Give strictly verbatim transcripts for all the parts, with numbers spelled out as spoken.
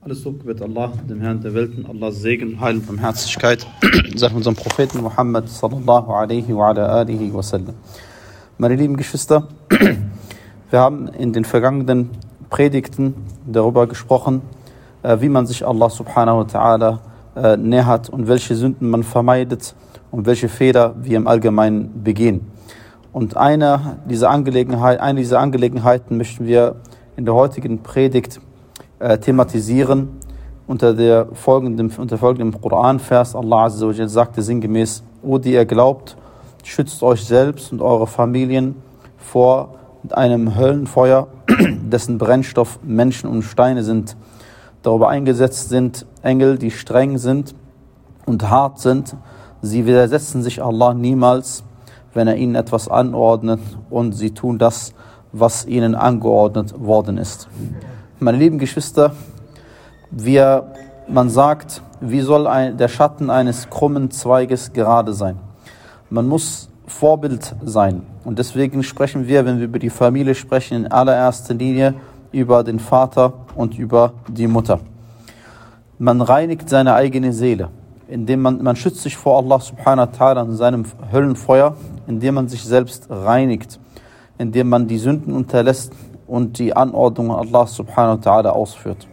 Alles Lob gebet Allah, dem Herrn der Welten, Allahs Segen, Heil und Barmherzigkeit, sei von unserem Propheten Muhammad sallallahu alaihi wa ala alihi wa sallam. Meine lieben Geschwister, wir haben in den vergangenen Predigten darüber gesprochen, wie man sich Allah subhanahu wa ta'ala nähert und welche Sünden man vermeidet und welche Fehler wir im Allgemeinen begehen. Und eine dieser, Angelegenheit, eine dieser Angelegenheiten möchten wir in der heutigen Predigt äh, thematisieren. Unter der folgenden, unter folgendem Koran-Vers, Allah Azza wa Jal sagte sinngemäß: O die ihr glaubt, schützt euch selbst und eure Familien vor einem Höllenfeuer, dessen Brennstoff Menschen und Steine sind. Darüber eingesetzt sind Engel, die streng sind und hart sind. Sie widersetzen sich Allah niemals, wenn er ihnen etwas anordnet, und sie tun das, was ihnen angeordnet worden ist. Meine lieben Geschwister, wir, man sagt, wie soll ein, der Schatten eines krummen Zweiges gerade sein? Man muss Vorbild sein. Und deswegen sprechen wir, wenn wir über die Familie sprechen, in allererster Linie über den Vater und über die Mutter. Man reinigt seine eigene Seele, indem man, man schützt sich vor Allah subhanahu wa ta'ala und seinem Höllenfeuer, indem man sich selbst reinigt, indem man die Sünden unterlässt und die Anordnungen Allah subhanahu wa ta'ala ausführt.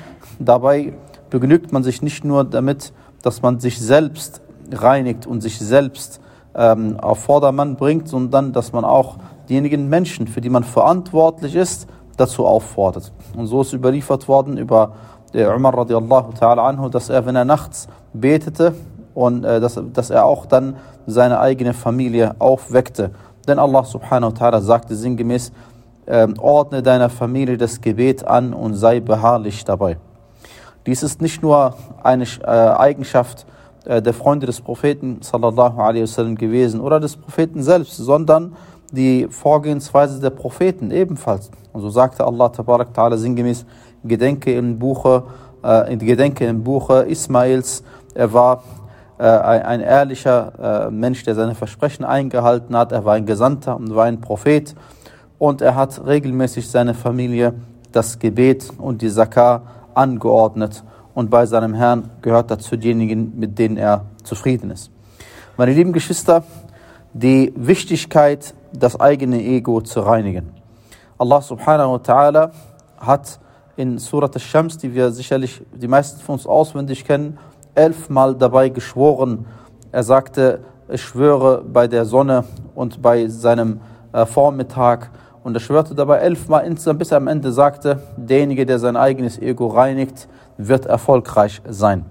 Dabei begnügt man sich nicht nur damit, dass man sich selbst reinigt und sich selbst ähm, auf Vordermann bringt, sondern dass man auch diejenigen Menschen, für die man verantwortlich ist, dazu auffordert. Und so ist überliefert worden über der Umar radiallahu ta'ala anhu, dass er, wenn er nachts betete, und äh, dass, dass er auch dann seine eigene Familie aufweckte. Denn Allah subhanahu wa ta'ala sagte sinngemäß: äh, ordne deiner Familie das Gebet an und sei beharrlich dabei. Dies ist nicht nur eine äh, Eigenschaft äh, der Freunde des Propheten sallallahu alaihi wasallam gewesen oder des Propheten selbst, sondern die Vorgehensweise der Propheten ebenfalls. Und so sagte Allah tabarak ta'ala sinngemäß: Gedenke im Buche, äh, Gedenke im Buche Ismails, er war äh, ein, ein ehrlicher äh, Mensch, der seine Versprechen eingehalten hat, er war ein Gesandter und war ein Prophet, und er hat regelmäßig seine Familie das Gebet und die Zakah angeordnet, und bei seinem Herrn gehört er zu denjenigen, mit denen er zufrieden ist. Meine lieben Geschwister, die Wichtigkeit, das eigene Ego zu reinigen. Allah subhanahu wa ta'ala hat in Surat al-Shams, die wir sicherlich die meisten von uns auswendig kennen, elfmal dabei geschworen. Er sagte: Ich schwöre bei der Sonne und bei seinem äh, Vormittag. Und er schwörte dabei elfmal insgesamt, bis er am Ende sagte: Derjenige, der sein eigenes Ego reinigt, wird erfolgreich sein.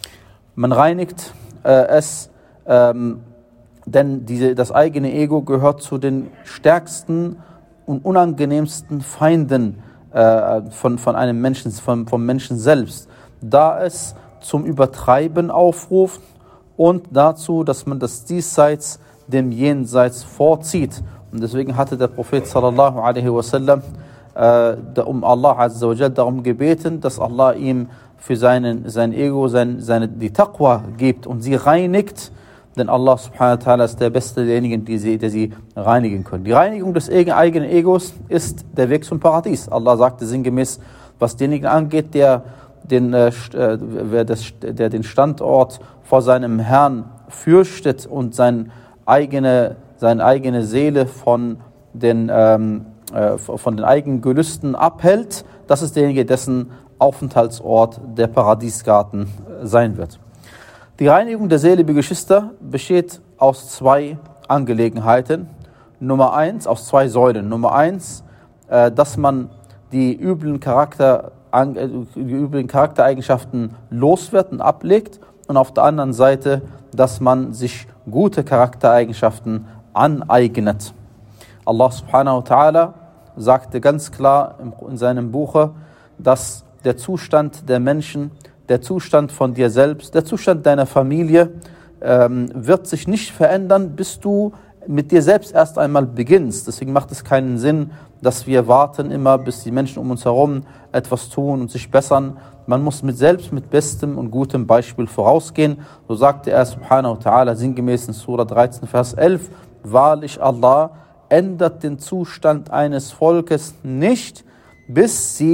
Man reinigt äh, es, ähm, denn diese, das eigene Ego gehört zu den stärksten und unangenehmsten Feinden äh, von, von einem Menschen, vom, vom Menschen selbst, da es zum Übertreiben aufruft und dazu, dass man das Diesseits dem Jenseits vorzieht. Und deswegen hatte der Prophet sallallahu alaihi wasallam äh, um Allah azza wa jalla darum gebeten, dass Allah ihm für seinen, sein Ego sein, seine, die Taqwa gibt und sie reinigt, denn Allah subhanahu wa ta'ala ist der Beste derjenigen, die sie, der sie reinigen können. Die Reinigung des eigenen Egos ist der Weg zum Paradies. Allah sagte sinngemäß, was denjenigen angeht, der Den, äh, wer das, der den Standort vor seinem Herrn fürchtet und sein eigene, seine eigene Seele von den, ähm, äh, von den eigenen Gelüsten abhält, das ist derjenige, dessen Aufenthaltsort der Paradiesgarten sein wird. Die Reinigung der Seele, liebe Geschwister, besteht aus zwei Angelegenheiten. Nummer eins, aus zwei Säulen. Nummer eins, äh, dass man die üblen Charakter die übrigen Charaktereigenschaften loswird und ablegt, und auf der anderen Seite, dass man sich gute Charaktereigenschaften aneignet. Allah subhanahu wa ta'ala sagte ganz klar in seinem Buche, dass der Zustand der Menschen, der Zustand von dir selbst, der Zustand deiner Familie ähm, wird sich nicht verändern, bis du mit dir selbst erst einmal beginnst. Deswegen macht es keinen Sinn, dass wir warten immer, bis die Menschen um uns herum etwas tun und sich bessern. Man muss mit selbst mit bestem und gutem Beispiel vorausgehen. So sagte er subhanahu wa ta'ala sinngemäß in Surah dreizehn, Vers elf: Wahrlich, Allah ändert den Zustand eines Volkes nicht, bis sie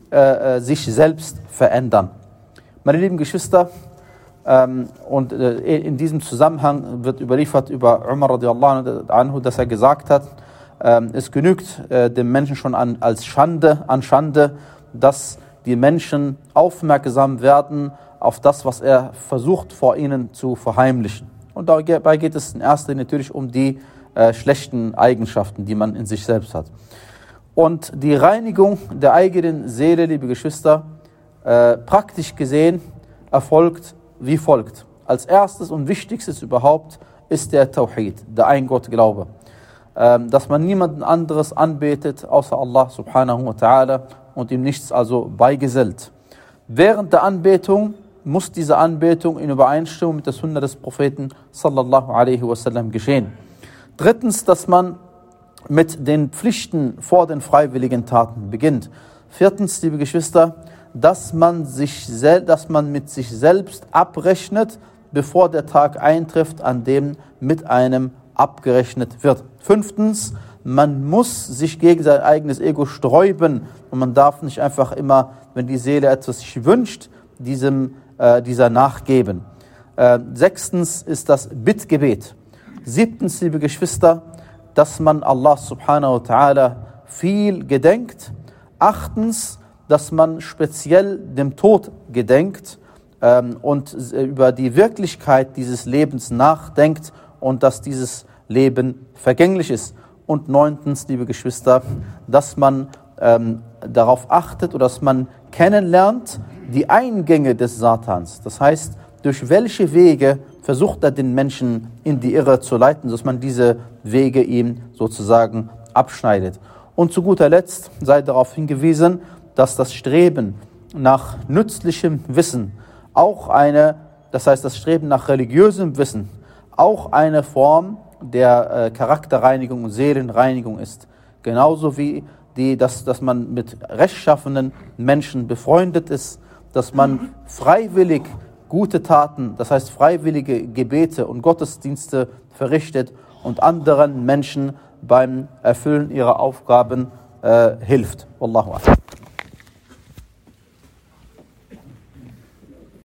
äh, sich selbst verändern. Meine lieben Geschwister, ähm, und äh, in diesem Zusammenhang wird überliefert über Umar radiallahu anhu, dass er gesagt hat, ähm, es genügt äh, dem Menschen schon an, als Schande, an Schande, dass die Menschen aufmerksam werden auf das, was er versucht vor ihnen zu verheimlichen. Und dabei geht es in erster Linie natürlich um die äh, schlechten Eigenschaften, die man in sich selbst hat. Und die Reinigung der eigenen Seele, liebe Geschwister, äh, praktisch gesehen erfolgt wie folgt. Als erstes und wichtigstes überhaupt ist der Tawhid, der Ein-Gott-Glaube. Ähm, dass man niemanden anderes anbetet, außer Allah subhanahu wa ta'ala und ihm nichts also beigesellt. Während der Anbetung muss diese Anbetung in Übereinstimmung mit der Sunna des Propheten sallallahu alaihi wasallam geschehen. Drittens, dass man mit den Pflichten vor den freiwilligen Taten beginnt. Viertens, liebe Geschwister, dass man, sich sel- dass man mit sich selbst abrechnet, bevor der Tag eintrifft, an dem mit einem abgerechnet wird. Fünftens, man muss sich gegen sein eigenes Ego sträuben und man darf nicht einfach immer, wenn die Seele etwas sich wünscht, diesem, äh, dieser nachgeben. Äh, sechstens ist das Bittgebet. Siebtens, liebe Geschwister, dass man Allah subhanahu wa ta'ala viel gedenkt. Achtens, dass man speziell dem Tod gedenkt ähm, und über die Wirklichkeit dieses Lebens nachdenkt und dass dieses Leben vergänglich ist. Und neuntens, liebe Geschwister, dass man ähm, darauf achtet oder dass man kennenlernt die Eingänge des Satans. Das heißt, durch welche Wege versucht er den Menschen in die Irre zu leiten, dass man diese Wege ihm sozusagen abschneidet. Und zu guter Letzt sei darauf hingewiesen, dass das Streben nach nützlichem Wissen auch eine, das heißt das Streben nach religiösem Wissen, auch eine Form der äh, Charakterreinigung und Seelenreinigung ist. Genauso wie die, dass, dass man mit rechtschaffenen Menschen befreundet ist, dass man freiwillig gute Taten, das heißt freiwillige Gebete und Gottesdienste verrichtet und anderen Menschen beim Erfüllen ihrer Aufgaben äh, hilft. Wallahu a'lam.